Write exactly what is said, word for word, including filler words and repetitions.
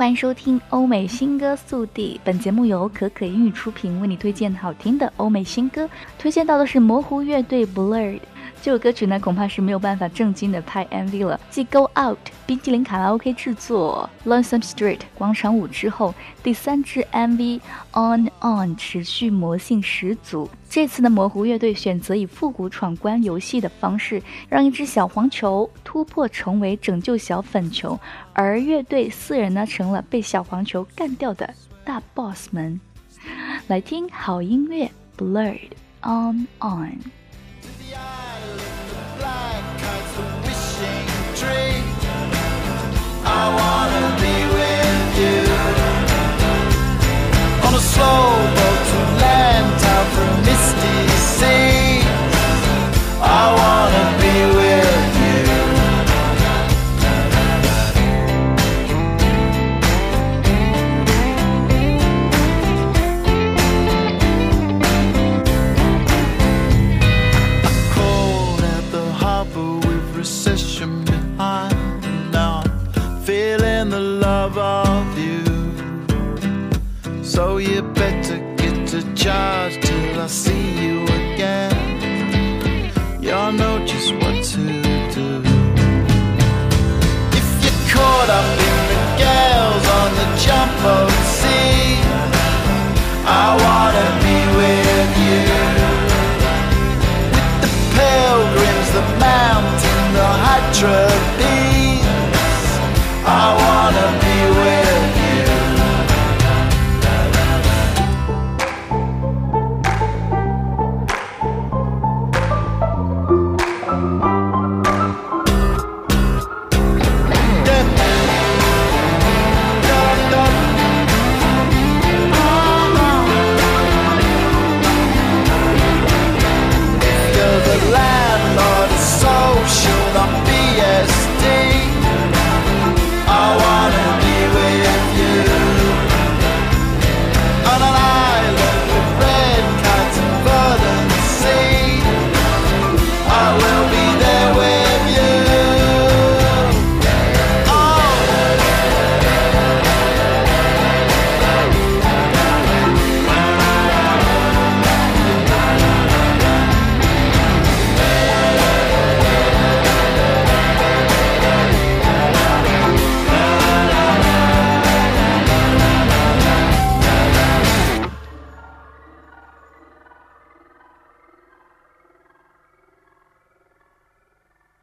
欢迎收听欧美新歌速递。本节目由可可英语出品，为你推荐好听的欧美新歌。推荐到的是模糊乐队 Blurred。这首歌曲呢，恐怕是没有办法正经的拍 M V 了。继 Go Out 冰淇淋卡拉 OK 制作 Lonesome Street 广场舞之后，第三支 M V On On 持续魔性十足。这次的模糊乐队选择以复古闯关游戏的方式，让一只小黄球突破重围，拯救小粉球，而乐队四人呢，成了被小黄球干掉的大 boss 们。来听好音乐 Blurred On On。I wanna be with you on a slow boat to land out through misty sea. I wanna be with you. I called at the harbor with recession behind. Feeling the love of you, so you better get to charge till I see you again. Y'all know just what to do. If you're caught up in the gales on the jumbo sea, I wanna be with you. With the pilgrims, the mountain, the hydra